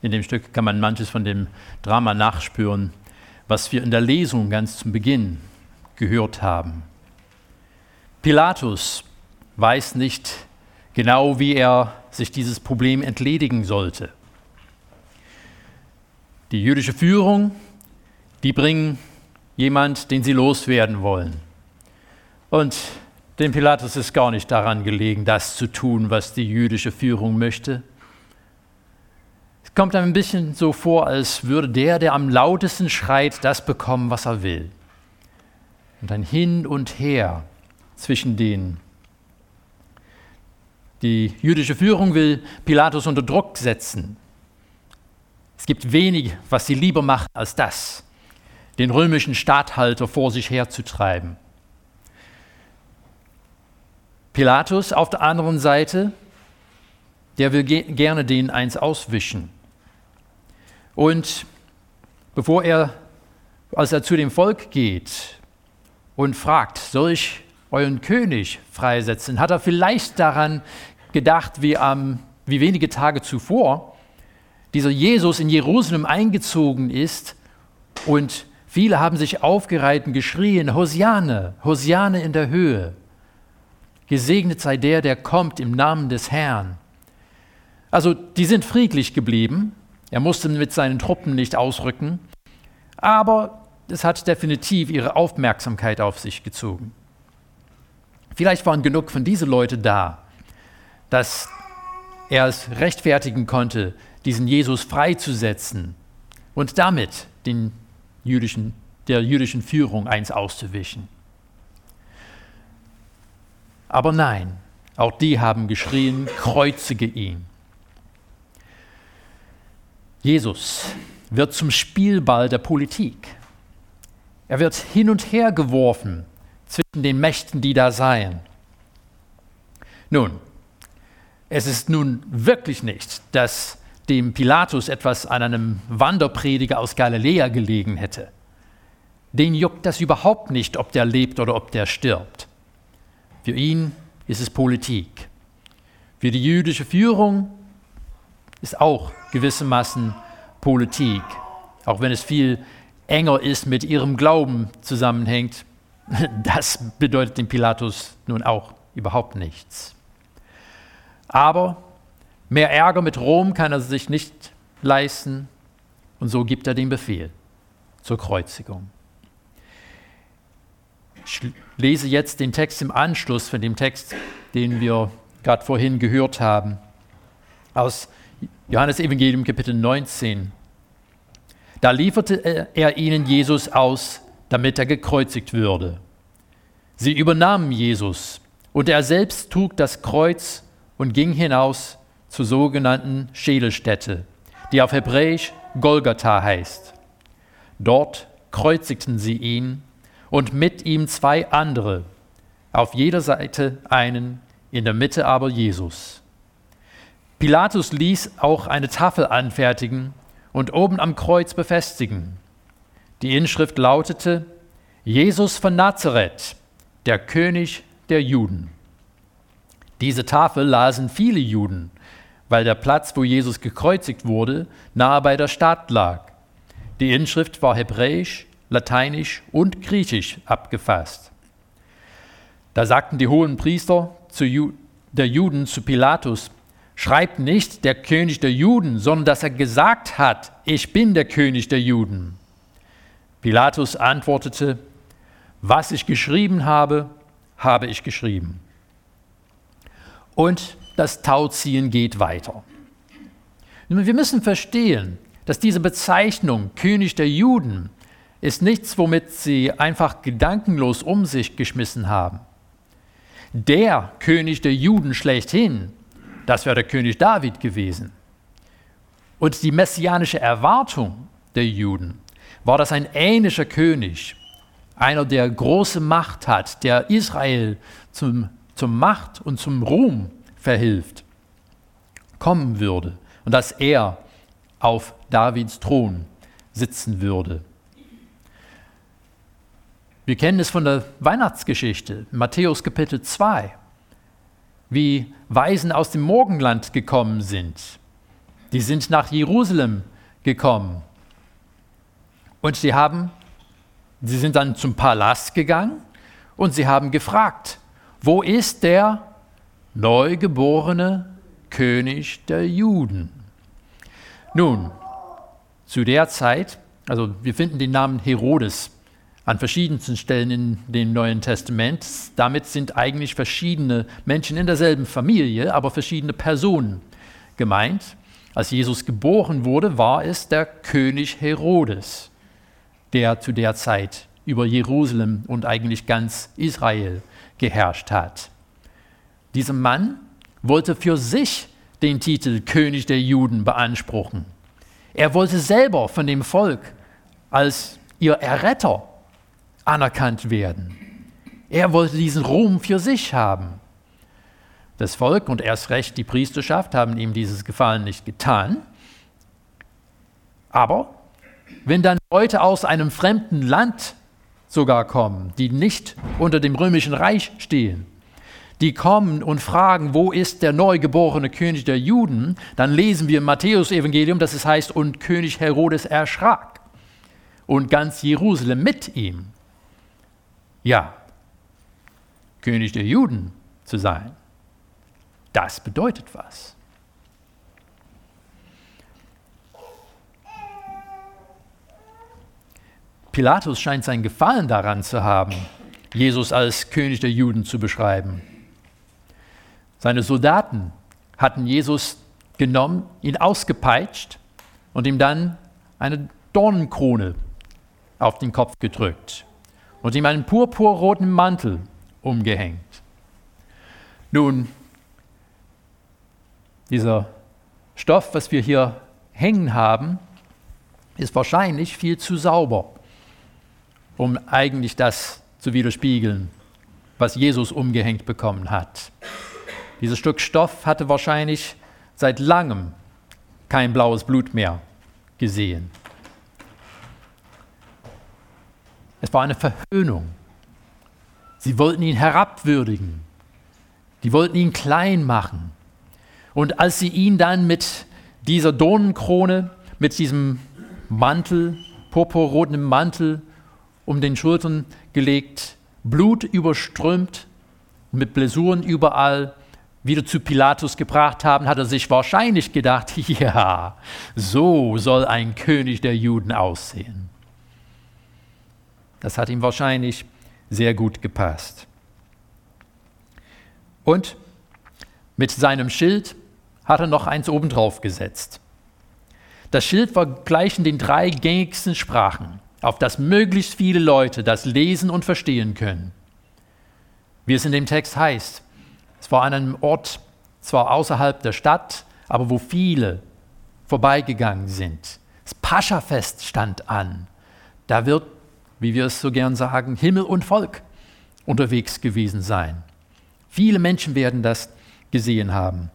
In dem Stück kann man manches von dem Drama nachspüren, was wir in der Lesung ganz zum Beginn gehört haben. Pilatus weiß nicht genau, wie er sich dieses Problem entledigen sollte. Die jüdische Führung, die bringen jemand, den sie loswerden wollen. Und dem Pilatus ist gar nicht daran gelegen, das zu tun, was die jüdische Führung möchte. Es kommt einem ein bisschen so vor, als würde der am lautesten schreit, das bekommen, was er will. Und ein Hin und Her zwischen denen. Die jüdische Führung will Pilatus unter Druck setzen. Es gibt wenig, was sie lieber machen, als das, den römischen Statthalter vor sich herzutreiben. Pilatus auf der anderen Seite, der will gerne denen eins auswischen. Und als er zu dem Volk geht und fragt, soll ich euren König freisetzen, hat er vielleicht daran gedacht, wie wenige Tage zuvor dieser Jesus in Jerusalem eingezogen ist und viele haben sich aufgereiht und geschrien, Hosianne, Hosianne in der Höhe. Gesegnet sei der kommt im Namen des Herrn. Also die sind friedlich geblieben. Er musste mit seinen Truppen nicht ausrücken. Aber es hat definitiv ihre Aufmerksamkeit auf sich gezogen. Vielleicht waren genug von diesen Leuten da, dass er es rechtfertigen konnte, diesen Jesus freizusetzen und damit der jüdischen Führung eins auszuwischen. Aber nein, auch die haben geschrien, kreuzige ihn. Jesus wird zum Spielball der Politik. Er wird hin und her geworfen zwischen den Mächten, die da seien. Nun, es ist nun wirklich nicht, dass dem Pilatus etwas an einem Wanderprediger aus Galiläa gelegen hätte. Den juckt das überhaupt nicht, ob der lebt oder ob der stirbt. Für ihn ist es Politik. Für die jüdische Führung ist auch gewissermaßen Politik, auch wenn es viel enger ist mit ihrem Glauben zusammenhängt. Das bedeutet dem Pilatus nun auch überhaupt nichts. Aber mehr Ärger mit Rom kann er sich nicht leisten und so gibt er den Befehl zur Kreuzigung. Ich lese jetzt den Text im Anschluss von dem Text, den wir gerade vorhin gehört haben, aus Johannes Evangelium Kapitel 19. Da lieferte er ihnen Jesus aus, damit er gekreuzigt würde. Sie übernahmen Jesus und er selbst trug das Kreuz und ging hinaus zur sogenannten Schädelstätte, die auf Hebräisch Golgatha heißt. Dort kreuzigten sie ihn und mit ihm zwei andere, auf jeder Seite einen, in der Mitte aber Jesus. Pilatus ließ auch eine Tafel anfertigen und oben am Kreuz befestigen. Die Inschrift lautete: Jesus von Nazareth, der König der Juden. Diese Tafel lasen viele Juden, weil der Platz, wo Jesus gekreuzigt wurde, nahe bei der Stadt lag. Die Inschrift war hebräisch, lateinisch und griechisch abgefasst. Da sagten die hohen Priester der Juden zu Pilatus: Schreibt nicht der König der Juden, sondern dass er gesagt hat, ich bin der König der Juden. Pilatus antwortete: Was ich geschrieben habe, habe ich geschrieben. Und das Tauziehen geht weiter. Wir müssen verstehen, dass diese Bezeichnung König der Juden ist nichts, womit sie einfach gedankenlos um sich geschmissen haben. Der König der Juden schlechthin, das wäre der König David gewesen. Und die messianische Erwartung der Juden war, dass ein ähnlicher König, einer, der große Macht hat, der Israel zur Macht und zum Ruhm verhilft, kommen würde und dass er auf Davids Thron sitzen würde. Wir kennen es von der Weihnachtsgeschichte, Matthäus Kapitel 2, wie Weisen aus dem Morgenland gekommen sind. Die sind nach Jerusalem gekommen. Und sie sind dann zum Palast gegangen und sie haben gefragt, wo ist der neugeborene König der Juden? Nun, zu der Zeit, also wir finden den Namen Herodes an verschiedensten Stellen in dem Neuen Testament. Damit sind eigentlich verschiedene Menschen in derselben Familie, aber verschiedene Personen gemeint. Als Jesus geboren wurde, war es der König Herodes, der zu der Zeit über Jerusalem und eigentlich ganz Israel geherrscht hat. Dieser Mann wollte für sich den Titel König der Juden beanspruchen. Er wollte selber von dem Volk als ihr Erretter anerkannt werden. Er wollte diesen Ruhm für sich haben. Das Volk und erst recht die Priesterschaft haben ihm dieses Gefallen nicht getan. Aber wenn dann Leute aus einem fremden Land sogar kommen, die nicht unter dem römischen Reich stehen, die kommen und fragen, wo ist der neugeborene König der Juden, dann lesen wir im Matthäus-Evangelium, dass es heißt, und König Herodes erschrak und ganz Jerusalem mit ihm. Ja, König der Juden zu sein, das bedeutet was. Pilatus scheint sein Gefallen daran zu haben, Jesus als König der Juden zu beschreiben. Seine Soldaten hatten Jesus genommen, ihn ausgepeitscht und ihm dann eine Dornenkrone auf den Kopf gedrückt und ihm einen purpurroten Mantel umgehängt. Nun, dieser Stoff, was wir hier hängen haben, ist wahrscheinlich viel zu sauber, um eigentlich das zu widerspiegeln, was Jesus umgehängt bekommen hat. Dieses Stück Stoff hatte wahrscheinlich seit langem kein blaues Blut mehr gesehen. Es war eine Verhöhnung. Sie wollten ihn herabwürdigen. Die wollten ihn klein machen. Und als sie ihn dann mit dieser Dornenkrone, mit diesem Mantel, purpurroten Mantel um den Schultern gelegt, Blut überströmt, mit Blessuren überall, wieder zu Pilatus gebracht haben, hat er sich wahrscheinlich gedacht, ja, so soll ein König der Juden aussehen. Das hat ihm wahrscheinlich sehr gut gepasst. Und mit seinem Schild hat er noch eins obendrauf gesetzt. Das Schild war gleich in den 3 gängigsten Sprachen, auf das möglichst viele Leute das lesen und verstehen können. Wie es in dem Text heißt, es war an einem Ort, zwar außerhalb der Stadt, aber wo viele vorbeigegangen sind. Das Paschafest stand an. Da wird, wie wir es so gern sagen, Himmel und Volk unterwegs gewesen sein. Viele Menschen werden das gesehen haben.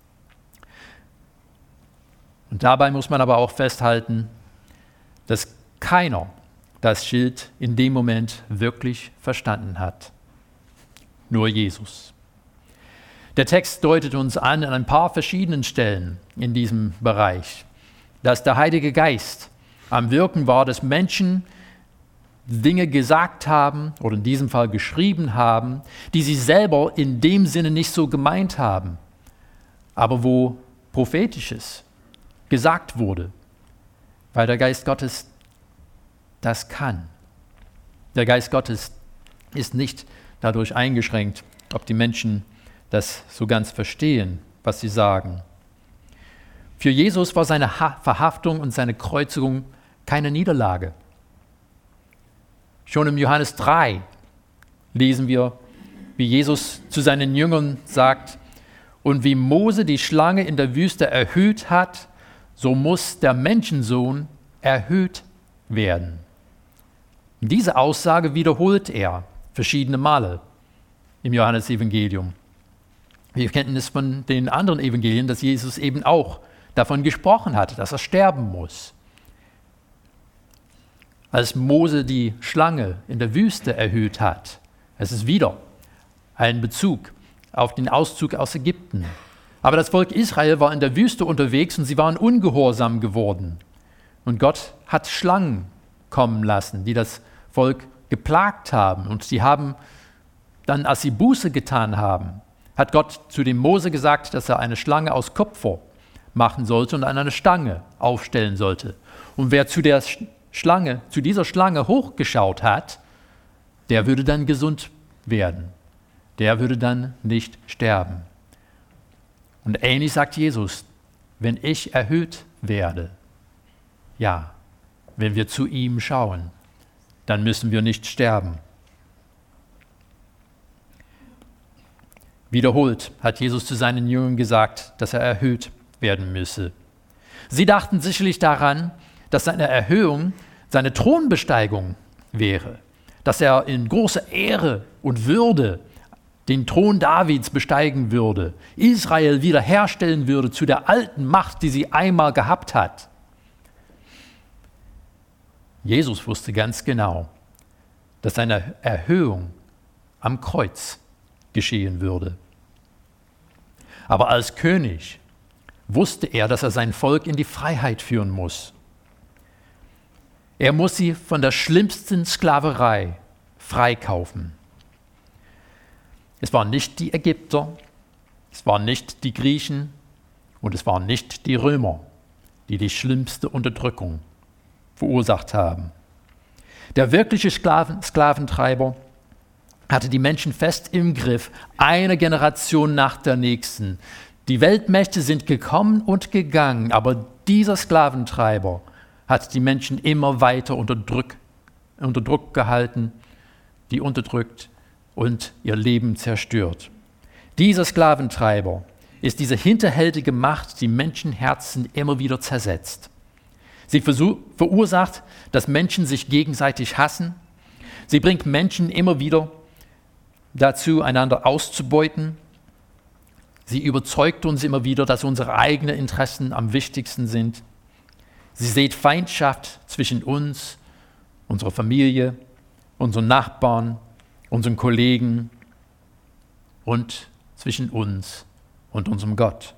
Und dabei muss man aber auch festhalten, dass keiner das Schild in dem Moment wirklich verstanden hat. Nur Jesus. Der Text deutet uns an ein paar verschiedenen Stellen in diesem Bereich, dass der Heilige Geist am Wirken war, dass Menschen Dinge gesagt haben oder in diesem Fall geschrieben haben, die sie selber in dem Sinne nicht so gemeint haben, aber wo Prophetisches gesagt wurde, weil der Geist Gottes das kann. Der Geist Gottes ist nicht dadurch eingeschränkt, ob die Menschen das so ganz verstehen, was sie sagen. Für Jesus war seine Verhaftung und seine Kreuzigung keine Niederlage. Schon im Johannes 3 lesen wir, wie Jesus zu seinen Jüngern sagt, und wie Mose die Schlange in der Wüste erhöht hat, so muss der Menschensohn erhöht werden. Diese Aussage wiederholt er verschiedene Male im Johannesevangelium. Wir kennen es von den anderen Evangelien, dass Jesus eben auch davon gesprochen hat, dass er sterben muss. Als Mose die Schlange in der Wüste erhöht hat, es ist wieder ein Bezug auf den Auszug aus Ägypten, Aber das Volk Israel war in der Wüste unterwegs und sie waren ungehorsam geworden. Und Gott hat Schlangen kommen lassen, die das Volk geplagt haben. Und sie haben dann, als sie Buße getan haben, hat Gott zu dem Mose gesagt, dass er eine Schlange aus Kupfer machen sollte und an eine Stange aufstellen sollte. Und wer zu dieser Schlange hochgeschaut hat, der würde dann gesund werden. Der würde dann nicht sterben. Und ähnlich sagt Jesus, wenn ich erhöht werde, ja, wenn wir zu ihm schauen, dann müssen wir nicht sterben. Wiederholt hat Jesus zu seinen Jüngern gesagt, dass er erhöht werden müsse. Sie dachten sicherlich daran, dass seine Erhöhung seine Thronbesteigung wäre, dass er in großer Ehre und Würde den Thron Davids besteigen würde, Israel wiederherstellen würde zu der alten Macht, die sie einmal gehabt hat. Jesus wusste ganz genau, dass seine Erhöhung am Kreuz geschehen würde. Aber als König wusste er, dass er sein Volk in die Freiheit führen muss. Er muss sie von der schlimmsten Sklaverei freikaufen. Es waren nicht die Ägypter, es waren nicht die Griechen und es waren nicht die Römer, die die schlimmste Unterdrückung verursacht haben. Der wirkliche Sklaventreiber hatte die Menschen fest im Griff, eine Generation nach der nächsten. Die Weltmächte sind gekommen und gegangen, aber dieser Sklaventreiber hat die Menschen immer weiter unter Druck gehalten, die unterdrückt und ihr Leben zerstört. Dieser Sklaventreiber ist diese hinterhältige Macht, die Menschenherzen immer wieder zersetzt. Sie verursacht, dass Menschen sich gegenseitig hassen. Sie bringt Menschen immer wieder dazu, einander auszubeuten. Sie überzeugt uns immer wieder, dass unsere eigenen Interessen am wichtigsten sind. Sie sät Feindschaft zwischen uns, unserer Familie, unseren Nachbarn, unseren Kollegen und zwischen uns und unserem Gott.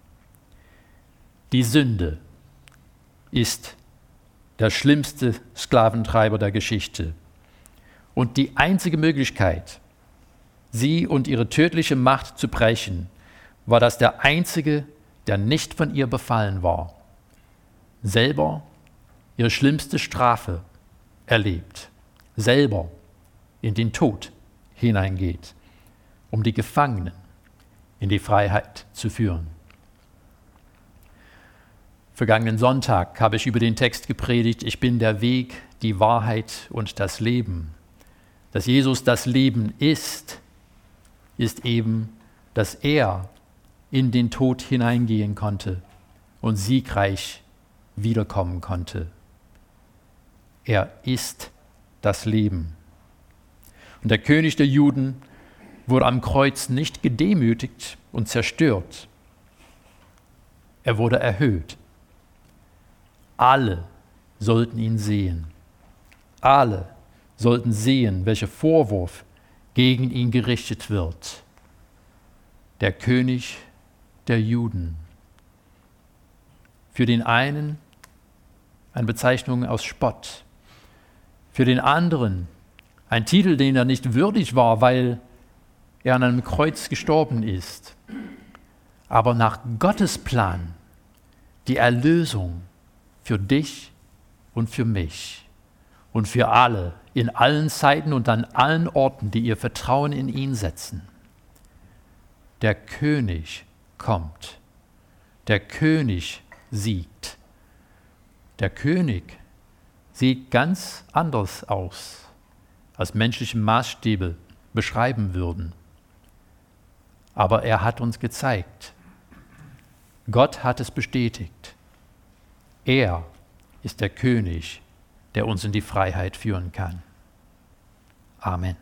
Die Sünde ist der schlimmste Sklaventreiber der Geschichte. Und die einzige Möglichkeit, sie und ihre tödliche Macht zu brechen, war, dass der Einzige, der nicht von ihr befallen war, selber ihre schlimmste Strafe erlebt, selber in den Tod hineingeht, um die Gefangenen in die Freiheit zu führen. Vergangenen Sonntag habe ich über den Text gepredigt, ich bin der Weg, die Wahrheit und das Leben. Dass Jesus das Leben ist eben, dass er in den Tod hineingehen konnte und siegreich wiederkommen konnte. Er ist das Leben. Und der König der Juden wurde am Kreuz nicht gedemütigt und zerstört. Er wurde erhöht. Alle sollten ihn sehen. Alle sollten sehen, welcher Vorwurf gegen ihn gerichtet wird. Der König der Juden. Für den einen eine Bezeichnung aus Spott. Für den anderen ein Titel, den er nicht würdig war, weil er an einem Kreuz gestorben ist. Aber nach Gottes Plan die Erlösung für dich und für mich und für alle in allen Zeiten und an allen Orten, die ihr Vertrauen in ihn setzen. Der König kommt. Der König siegt. Der König sieht ganz anders aus, als menschliche Maßstäbe beschreiben würden. Aber er hat uns gezeigt, Gott hat es bestätigt. Er ist der König, der uns in die Freiheit führen kann. Amen.